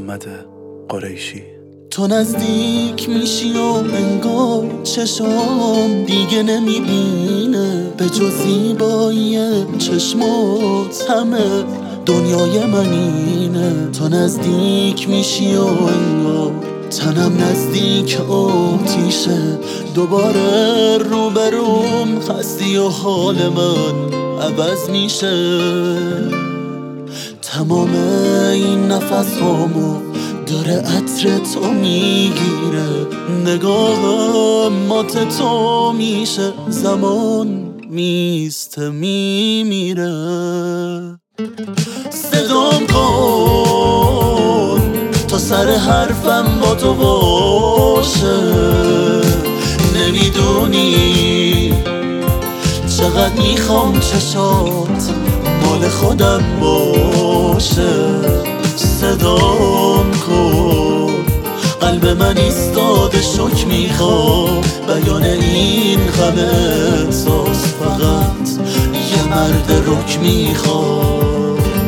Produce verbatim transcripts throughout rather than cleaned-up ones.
محمد قریشی. تو نزدیک میشی و انگار چشام دیگه نمیبینه به جز زیبایی چشمات همه دنیای من اینه. تو نزدیک میشی و انگار تنم نزدیک آتیشه، دوباره روبروم هستی و حال من عوض میشه. تمام این نفس هامو داره عطر تو میگیره، نگاهم مات تو میشه، زمان میسته میمیره. صدام کن تا سر حرفم با تو باشه، نمیدونی چقدر میخوام چشات مال خودم باشه. صدام کن قلب من ایستاده شک میخوام، بیان این غم احساس فقط یه مرد رک میخوام.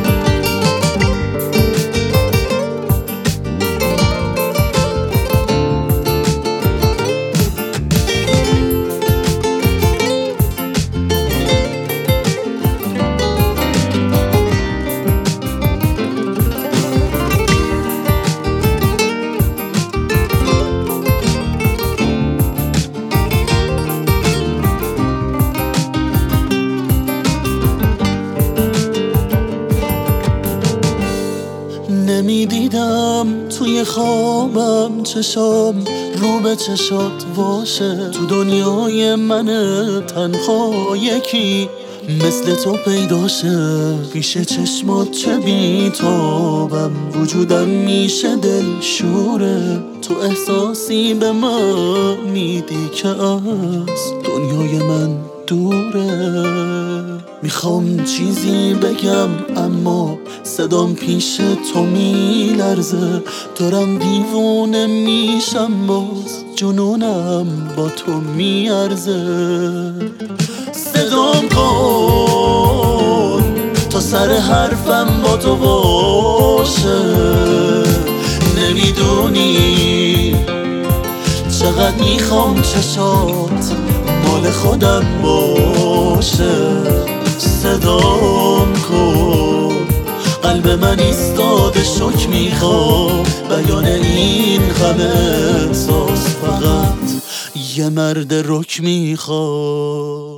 نمیدیدم توی خوابم چشام رو به چشات باشه، تو دنیای من تنها یکی مثل تو پیداشه. پیش چشمات چه بیتابم، وجودم میشه دلشوره. تو احساسی به من میدی که از دنیای من دوره. میخوام چیزی بگم اما صدام پیش تو میلرزه، دارم دیوونه میشم باز جنونم با تو میارزه. صدام کن تا سر حرفم با تو باشه، نمیدونی چقدر میخوام چشات مال خودم باشه. صدام کن قلب من ایستاده شک میخوام، بیان این غم احساس فقط یه مرد رک میخوام.